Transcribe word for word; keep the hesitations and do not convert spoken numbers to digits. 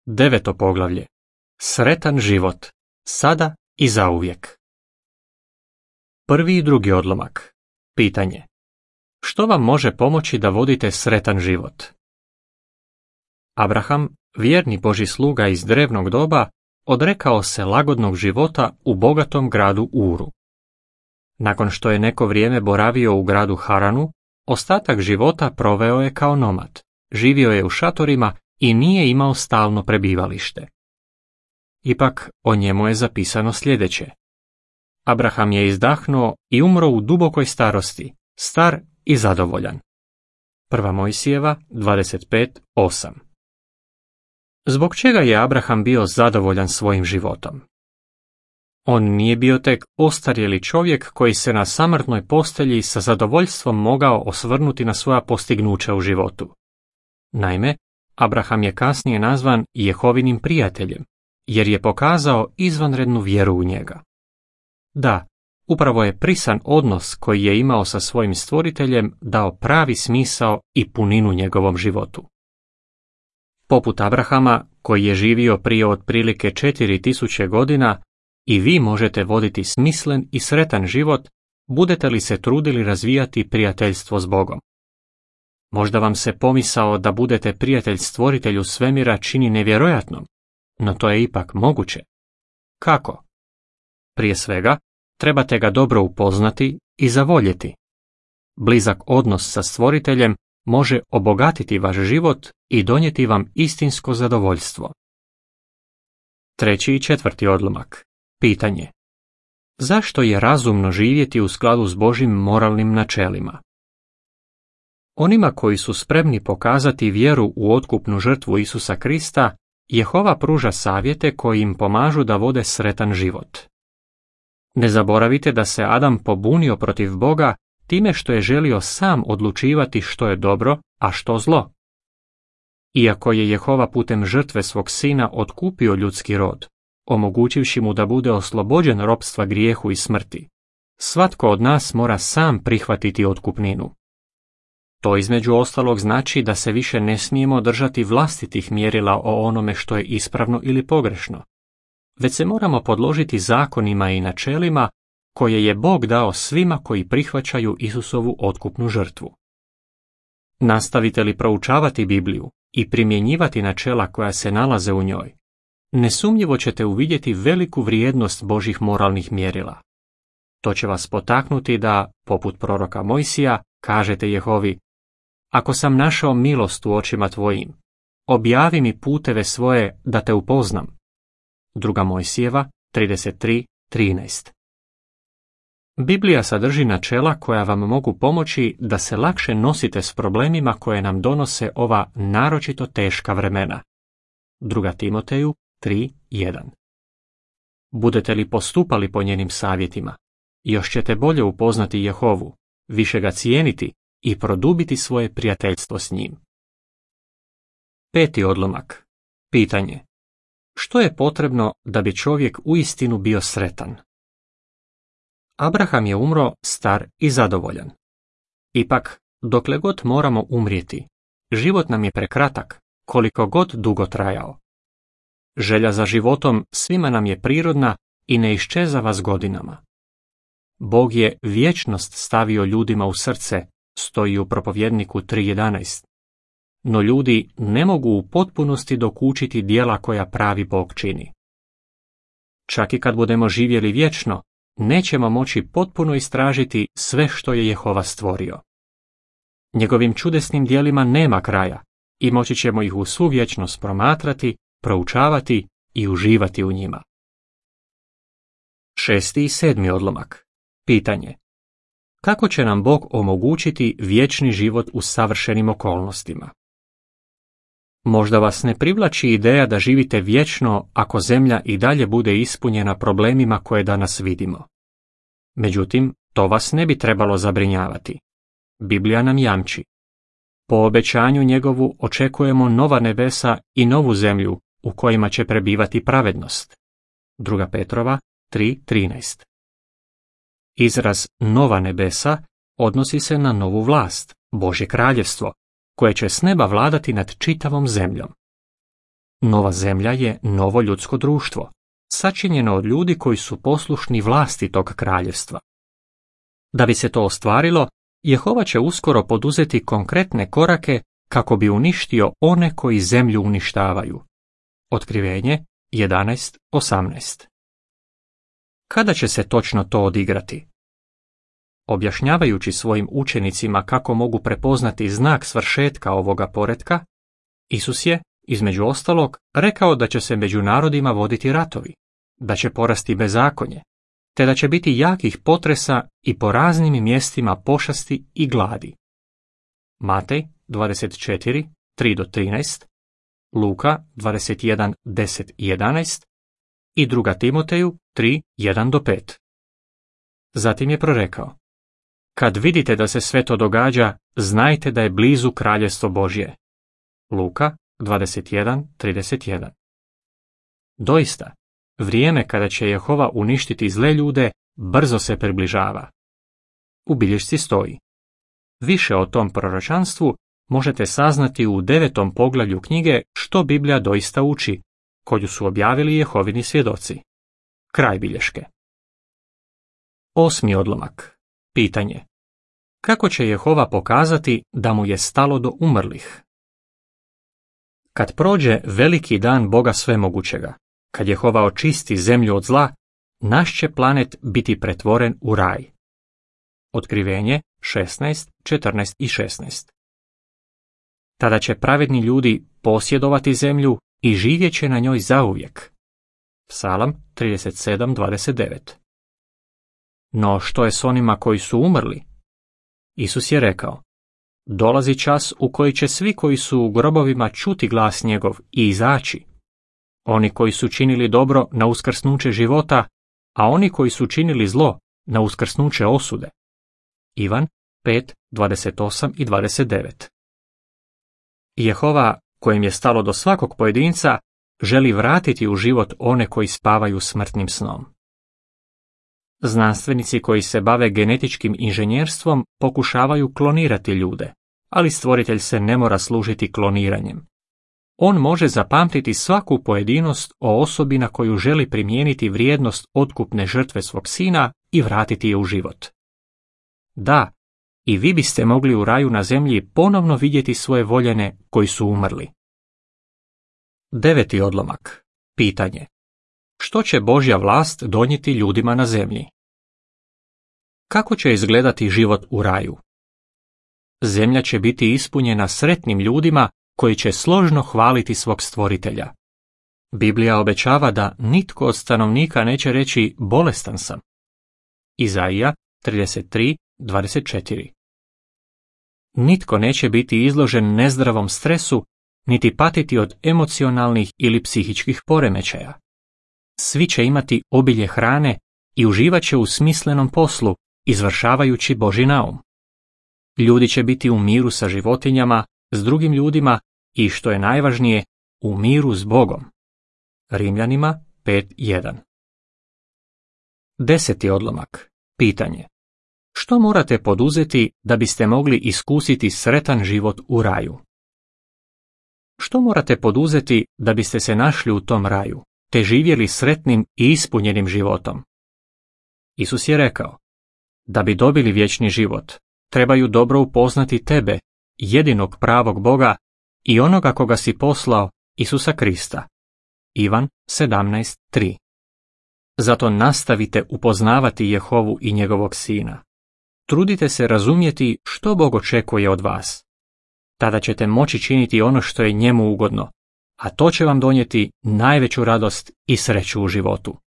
Deveto poglavlje. Sretan život, sada i zauvijek. Prvi i drugi odlomak. Pitanje. Što vam može pomoći da vodite sretan život? Abraham, vjerni Božji sluga iz drevnog doba, odrekao se lagodnog života u bogatom gradu Uru. Nakon što je neko vrijeme boravio u gradu Haranu, ostatak života proveo je kao nomad, živio je u šatorima i nije imao stalno prebivalište. Ipak o njemu je zapisano sljedeće. Abraham je izdahnuo i umro u dubokoj starosti, star i zadovoljan. Prva Mojsijeva dvadeset pet osam. Zbog čega je Abraham bio zadovoljan svojim životom? On nije bio tek ostarjeli čovjek koji se na samrtnoj postelji sa zadovoljstvom mogao osvrnuti na svoja postignuća u životu. Naime, Abraham je kasnije nazvan Jehovinim prijateljem, jer je pokazao izvanrednu vjeru u njega. Da, upravo je prisan odnos koji je imao sa svojim stvoriteljem dao pravi smisao i puninu njegovom životu. Poput Abrahama, koji je živio prije otprilike četiri tisuće godina, i vi možete voditi smislen i sretan život, budete li se trudili razvijati prijateljstvo s Bogom. Možda vam se pomisao da budete prijatelj stvoritelju svemira čini nevjerojatnom, no to je ipak moguće. Kako? Prije svega, trebate ga dobro upoznati i zavoljeti. Blizak odnos sa stvoriteljem može obogatiti vaš život i donijeti vam istinsko zadovoljstvo. Treći i četvrti odlomak. Pitanje. Zašto je razumno živjeti u skladu s Božjim moralnim načelima? Onima koji su spremni pokazati vjeru u otkupnu žrtvu Isusa Krista, Jehova pruža savjete koji im pomažu da vode sretan život. Ne zaboravite da se Adam pobunio protiv Boga time što je želio sam odlučivati što je dobro, a što zlo. Iako je Jehova putem žrtve svog sina otkupio ljudski rod, omogućivši mu da bude oslobođen ropstva grijehu i smrti, svatko od nas mora sam prihvatiti otkupninu. To između ostalog znači da se više ne smijemo držati vlastitih mjerila o onome što je ispravno ili pogrešno, već se moramo podložiti zakonima i načelima koje je Bog dao svima koji prihvaćaju Isusovu otkupnu žrtvu. Nastavite li proučavati Bibliju i primjenjivati načela koja se nalaze u njoj, nesumnjivo ćete uvidjeti veliku vrijednost Božjih moralnih mjerila. To će vas potaknuti da, poput proroka Mojsija, kažete Jehovi: ako sam našao milost u očima tvojim, objavi mi puteve svoje da te upoznam. Druga Mojsijeva trideset tri trinaest. Biblija sadrži načela koja vam mogu pomoći da se lakše nosite s problemima koje nam donose ova naročito teška vremena. Druga Timoteju tri jedan. Budete li postupali po njenim savjetima, još ćete bolje upoznati Jehovu, više ga cijeniti i produbiti svoje prijateljstvo s njim. Peti odlomak. Pitanje. Što je potrebno da bi čovjek uistinu bio sretan? Abraham je umro star i zadovoljan. Ipak, dokle god moramo umrijeti, život nam je prekratak, koliko god dugo trajao. Želja za životom svima nam je prirodna i ne iščezava s godinama. Bog je vječnost stavio ljudima u srce, stoji u Propovjedniku tri jedanaest. No ljudi ne mogu u potpunosti dokučiti djela koja pravi Bog čini. Čak i kad budemo živjeli vječno, nećemo moći potpuno istražiti sve što je Jehova stvorio. Njegovim čudesnim djelima nema kraja i moći ćemo ih u svu vječnost promatrati, proučavati i uživati u njima. Šesti i sedmi odlomak. Pitanje. Kako će nam Bog omogućiti vječni život u savršenim okolnostima? Možda vas ne privlači ideja da živite vječno ako zemlja i dalje bude ispunjena problemima koje danas vidimo. Međutim, to vas ne bi trebalo zabrinjavati. Biblija nam jamči. Po obećanju njegovu očekujemo nova nebesa i novu zemlju u kojima će prebivati pravednost. Druga Petrova tri trinaest. Izraz nova nebesa odnosi se na novu vlast, Božje kraljevstvo, koje će s neba vladati nad čitavom zemljom. Nova zemlja je novo ljudsko društvo, sačinjeno od ljudi koji su poslušni vlasti tog kraljevstva. Da bi se to ostvarilo, Jehova će uskoro poduzeti konkretne korake kako bi uništio one koji zemlju uništavaju. Otkrivenje jedanaest osamnaest. Kada će se točno to odigrati? Objašnjavajući svojim učenicima kako mogu prepoznati znak svršetka ovoga poretka, Isus je, između ostalog, rekao da će se među narodima voditi ratovi, da će porasti bezakonje, te da će biti jakih potresa i po raznim mjestima pošasti i gladi. Matej dvadeset četiri tri do trinaest, Luka dvadeset jedan deset i jedanaest i druga Timoteju tri jedan do pet. Zatim je prorekao: Kad vidite da se sve to događa, znajte da je blizu kraljevstvo Božje. Luka dvadeset jedan trideset jedan. Doista, vrijeme kada će Jehova uništiti zle ljude brzo se približava. U bilješci stoji: Više o tom proročanstvu možete saznati u devetom poglavlju knjige Što Biblija doista uči, koju su objavili Jehovini svjedoci. Kraj bilješke. Osmi odlomak. Pitanje: Kako će Jehova pokazati da mu je stalo do umrlih? Kad prođe veliki dan Boga svemogućega, kad Jehova očisti zemlju od zla, naš će planet biti pretvoren u raj. Otkrivenje šesnaest četrnaest i šesnaest. Tada će pravedni ljudi posjedovati zemlju i živjet će na njoj zauvijek. Psalam trideset sedam dvadeset devet. No što je s onima koji su umrli? Isus je rekao: Dolazi čas u koji će svi koji su u grobovima čuti glas njegov i izaći. Oni koji su činili dobro na uskrsnuće života, a oni koji su činili zlo na uskrsnuće osude. Ivan pet dvadeset osam i dvadeset devet. Jehova, kojem je stalo do svakog pojedinca, želi vratiti u život one koji spavaju smrtnim snom. Znanstvenici koji se bave genetičkim inženjerstvom pokušavaju klonirati ljude, ali stvoritelj se ne mora služiti kloniranjem. On može zapamtiti svaku pojedinost o osobi na koju želi primijeniti vrijednost otkupne žrtve svog sina i vratiti je u život. Da, i vi biste mogli u raju na zemlji ponovno vidjeti svoje voljene koji su umrli. Deveti odlomak. Pitanje: Što će Božja vlast donijeti ljudima na zemlji? Kako će izgledati život u raju? Zemlja će biti ispunjena sretnim ljudima koji će složno hvaliti svog stvoritelja. Biblija obećava da nitko od stanovnika neće reći bolestan sam. Izaija trideset tri dvadeset četiri. Nitko neće biti izložen nezdravom stresu, niti patiti od emocionalnih ili psihičkih poremećaja. Svi će imati obilje hrane i uživat će u smislenom poslu, izvršavajući Božji naum. Ljudi će biti u miru sa životinjama, s drugim ljudima i, što je najvažnije, u miru s Bogom. Rimljanima pet jedan. Deseti odlomak. Pitanje: Što morate poduzeti da biste mogli iskusiti sretan život u raju? Što morate poduzeti da biste se našli u tom raju, te živjeli sretnim i ispunjenim životom? Isus je rekao: Da bi dobili vječni život, trebaju dobro upoznati tebe, jedinog pravog Boga, i onoga koga si poslao, Isusa Krista. Ivan sedamnaest tri. Zato nastavite upoznavati Jehovu i njegovog Sina. Trudite se razumjeti što Bog očekuje od vas. Tada ćete moći činiti ono što je njemu ugodno, a to će vam donijeti najveću radost i sreću u životu.